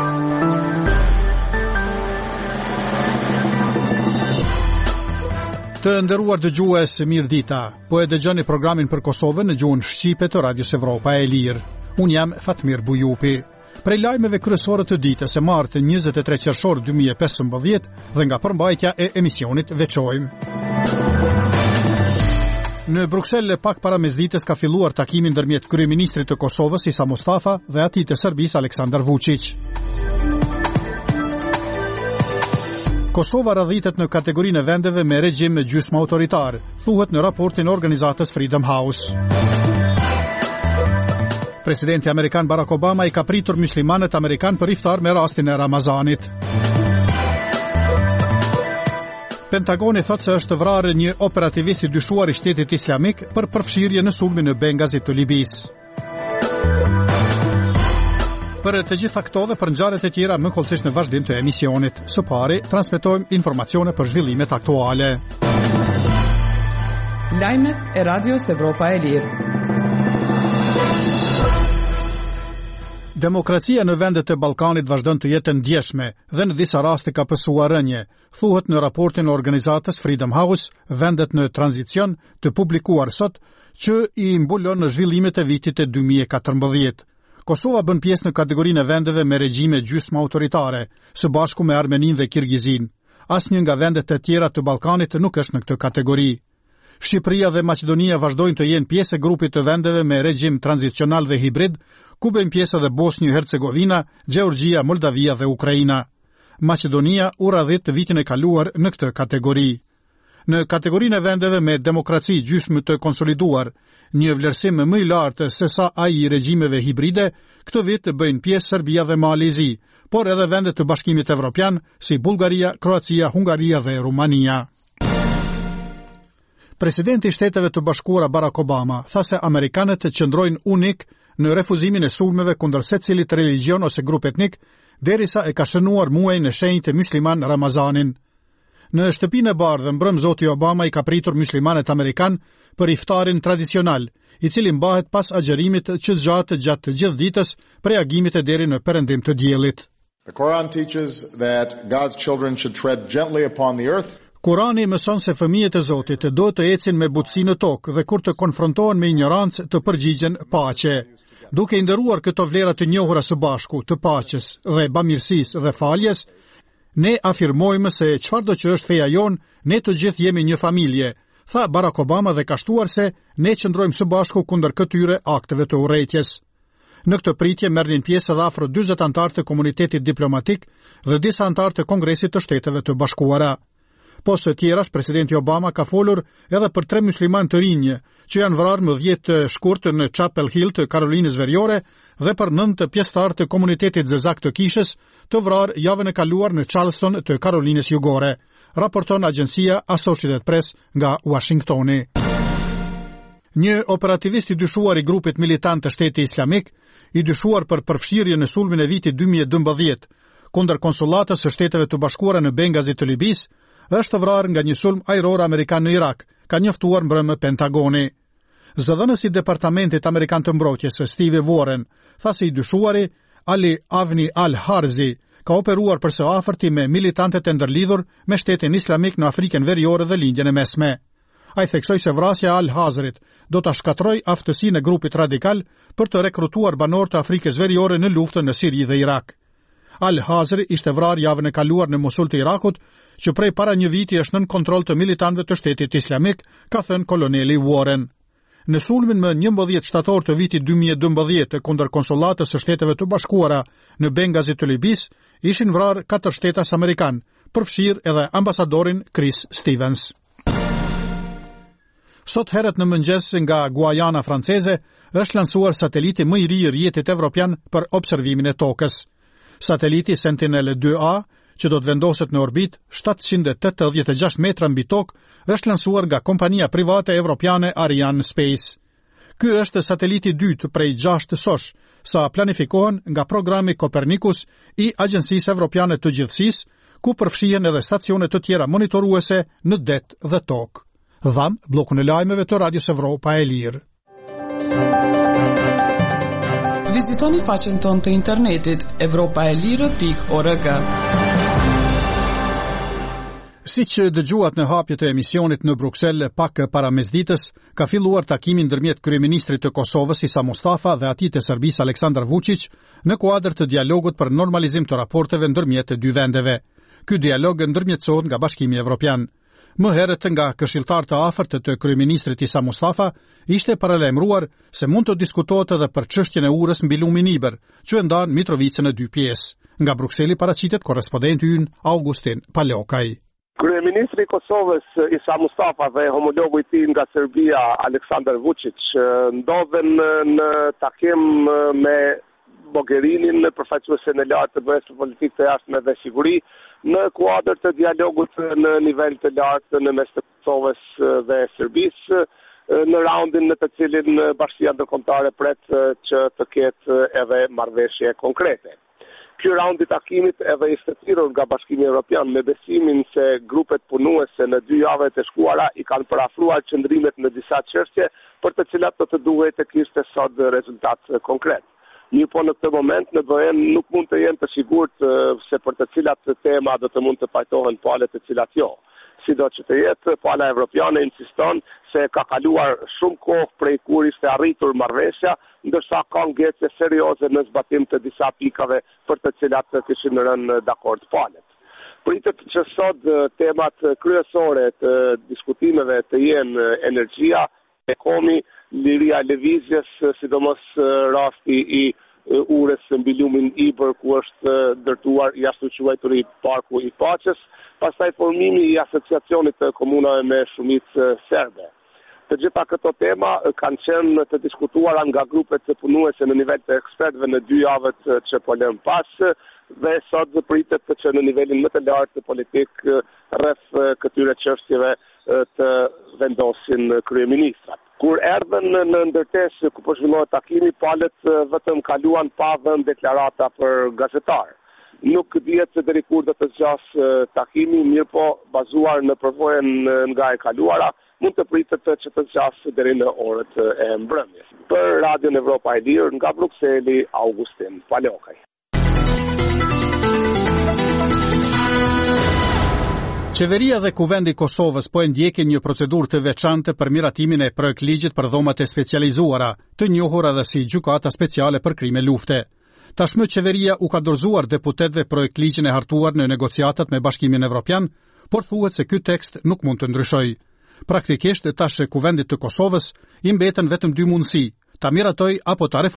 Të nderuar dëgjues, mirë dita. Po e dëgjoni programin për Kosovën në gjuhën shqipe të Radios Evropa e Lirë. Unë jam Fatmir Bujupi. Prej lajmeve kryesore të ditës së martë 23 qershor 2015 dhe nga përmbajtja e emisionit veçojmë. Në Bruksel pak para mesditës ka filluar takimi ndërmjet kryeministrit të Kosovës Isa Mustafa dhe atij të Serbisë Aleksandar Vučić. Kosova radhitet në kategorinë e vendeve me regjim gjysmë autoritar, thuhet në raportin e organizatës Freedom House. Presidenti amerikan Barack Obama i ka pritur muslimanët amerikan për iftar me rastin e Ramazanit. Pentagoni thotë se është vrarë një operativist i dyshuar i Shtetit Islamik për përfshirje në sulmin në Bengazi të Libisë. Për të gjitha këto dhe për ngjarjet e tjera më kollësisht në vazhdim të emisionit. Së pari, transmetojmë informacione për zhvillimet aktuale. Lajmet e Radios Evropa e Lirë. Demokracia në vendet e Ballkanit vazhdon të jetë ndjeshme dhe në disa raste ka pësuar rënje, thuhet në raportin e organizatës Freedom House, vendet në tranzicion, të publikuar sot, që i mbulon në zhvillimet e vitit e 2014. Kosova bën pjesë në kategorinë e vendeve me regjime gjysmë autoritare, së bashku me Armeninë dhe Kirgizin. Asnjë nga vendet e tjera të Ballkanit nuk është në këtë kategori. Shqipëria dhe Maqedonia vazhdojnë të jenë pjesë e grupit të vendeve me regjim tranzicional dhe hibrid, ku bëjnë pjesë edhe Bosnjë-Hercegovina, Gjeorgjia, Moldavia dhe Ukraina. Maqedonia u radhit vitin e kaluar në këtë kategori. Në kategorinë e vendeve me demokraci gjysmë të konsoliduar, një vlerësim më i lartë se sa ai i regjimeve hibride, këtë vit bëjnë pjesë Serbia dhe Malezi, por edhe vendet të Bashkimit Evropian si Bullgaria, Kroacia, Hungaria dhe Rumania. Presidenti i Shteteve të Bashkuara Barack Obama tha se amerikanët qëndrojnë unik në refuzimin e sulmeve kundër secilit religjion ose grup etnik, derisa e ka shënuar muajin e shenjtë musliman Ramazanin. Në shtëpinë e bardhë mbrëm zoti Obama i ka pritur muslimanët amerikan për iftarin tradicional, i cili mbahet pas agjerimit që zgjatet gjatë të gjithë ditës prej agimit e deri në perëndim të diellit. The Quran teaches that God's children should tread gently upon the earth. Kurani mëson se fëmijët e Zotit duhet të ecin me butësi në tokë dhe kur të konfrontohen me ignorancë të përgjigjen paqe. Duke i nderuar këto vlera të njohura së bashku, të paqes dhe bamirësisë dhe faljes, ne afirmojmë se çfarëdo që është feja jon, ne të gjithë jemi një familje, tha Barack Obama dhe ka shtuar se ne qëndrojmë së bashku kundër këtyre akteve të urrëties. Në këtë pritje merrnin pjesë edhe afro 40 anëtarë të komunitetit diplomatik dhe disa anëtarë të Kongresit të Shteteve të Bashkuara. Po së tjerash, presidenti Obama ka folur edhe për 3 musliman të rinj që janë vrarë më 10 shkurt në Chapel Hill të Karolinës Veriore dhe për 9 pjesëtar të komunitetit zezak të Kishës të vrarë javën e kaluar në Charleston të Karolinës Jugore, raporton agjencia Associated Press nga Washingtoni. Një operativist i dyshuar i grupit militant të Shtetit Islamik, i dyshuar për përfshirje në sulmin e vitit 2012 kundër konsullatës së Shteteve të Bashkuara në Bengazi të Libisë, është vrarë nga një sulm ajror amerikan në Irak, ka njoftuar mbrëmë Pentagoni. Zëdhënësi i Departamentit Amerikan të Mbrojtjes, Steve Warren, tha se i dyshuari Ali Avni Al-Harzi ka operuar përse afërti me militantët e ndërlidhur me Shtetin Islamik në Afrikën Veriore dhe Lindjen e Mesme. Ai theksoi se vrasja e Al-Hazrit do ta shkatërrojë aftësinë e grupit radikal për të rekrutuar banor të Afrikës Veriore në luftën në Siri dhe Irak. Al-Hazri ishte vrarë javën e kaluar në Mosul të Irakut, që prej para një viti është nën kontroll të militantëve të Shtetit Islamik, ka thënë koloneli Warren. Në sulmin më 11 shtator të vitit 2012 kundër konsullatës së Shteteve të Bashkuara në Bengazi të Libisë, ishin vrarë 4 shtetas amerikan, përfshirë edhe ambasadorin Chris Stevens. Sot herët në mëngjes nga Guajana franceze është lansuar sateliti më i ri i rrjetit evropian për observimin e tokës. Sateliti Sentinel-2A, që do të vendoset në orbit 786 metra mbi tokë, është lansuar nga kompania private evropiane Ariane Space. Ky është sateliti i dytë prej 6 sosh, sa planifikohen nga programi Copernicus i Agjencisë Evropiane të Gjithësisë, ku përfshihen edhe stacione të tjera monitoruese në det dhe tokë. Dham blokun e lajmeve të Radios Evropa e Lirë. Vizitoni faqen tonë të internetit evropaelirë.org. Si që dëgjuat në hapjet e emisionit në Bruksel pak para mesditës, ka filluar takimi ndërmjet kryeministrit të Kosovës Isa Mustafa dhe atij të Serbisë Aleksandar Vučić në kuadër të dialogut për normalizim të raporteve ndërmjet të dy vendeve. Ky dialog ndërmjetësohet nga Bashkimi Evropian. Më herët nga këshilltar të afërt të kryeministrit Isa Mustafa ishte paralajmëruar se mund të diskutohet edhe për çështjen e urës mbi lumin Iber, që e ndan Mitrovicën në dy pjesë. Nga Brukseli paraqitet korrespondenti ynë Augustin Palokaj. Kryeministri i Kosovës Isa Mustafa dhe homologu i tij nga Serbia Aleksandar Vučić ndodhen në takim me Mogherinin, përfaqësuesen e lartë të BE-s politikë të jashtme dhe siguri, në kuadër të dialogut në nivel të lartë në mes të Kosovës dhe Serbisë, në raundin në të cilin Bashkia Ndërkombëtare pret që të ketë edhe marrëveshje konkrete. Ky raund i takimit edhe ishte thirrur nga Bashkimi Evropian me besimin se grupet punuese në 2 javët e shkuara i kanë parafruar qëndrimet në disa çështje për të cilat do të duhet të kishte sot rezultat konkret. Një po në këtë moment në BE nuk mund të jenë të sigurt se për të cilat tema do të mund të pajtohen palët të cilat jo. Sido që të jetë, pala evropiane insiston se ka kaluar shumë kohë prej kur ishte arritur marrëveshja, ndërsa ka ngjecje serioze në zbatim të disa pikave për të cilat kishin rënë dakord palët. Pritet që sot temat kryesore të diskutimeve të jenë energjia, ekonomi, liria e lëvizjes, sidomos rasti i urës mbi lumin Iber ku është ndërtuar jashtë quajturi Parku i Paqes, pastaj formimi i asociacionit të komunave me shumicë serbe. Të gjitha këto tema kanë qenë të diskutuara nga grupet të punuese në nivel të ekspertëve në 2 javët që po lëm pas dhe sot pritet që në nivelin më të lartë politik rreth këtyre çështjeve të vendosin kryeministrat. Kur erdhen në ndërtesë ku po zhvillohet takimi, palët vetëm kaluan pa dhënë deklarata për gazetar. Nuk dihet se deri kur do të zgjasë takimi, mirë po bazuar në përvojën nga e kaluara, mund të pritet që të zgjasë deri në orët e mbrëmjes. Për Radion Evropa e Lirë nga Brukseli, Augustin Palokaj. Qeveria dhe Kuvendi i Kosovës po e ndjekin një procedurë të veçantë për miratimin e projektligjit për dhomat e specializuara, të njohur edhe si gjykata speciale për krime lufte. Tashmë qeveria u ka dorëzuar deputetëve projektligjin e hartuar në negociatat me Bashkimin Evropian, por thuhet se ky tekst nuk mund të ndryshojë. Praktikisht tash Kuvendit të Kosovës i mbeten vetëm 2 mundësi: ta miratoj apo ta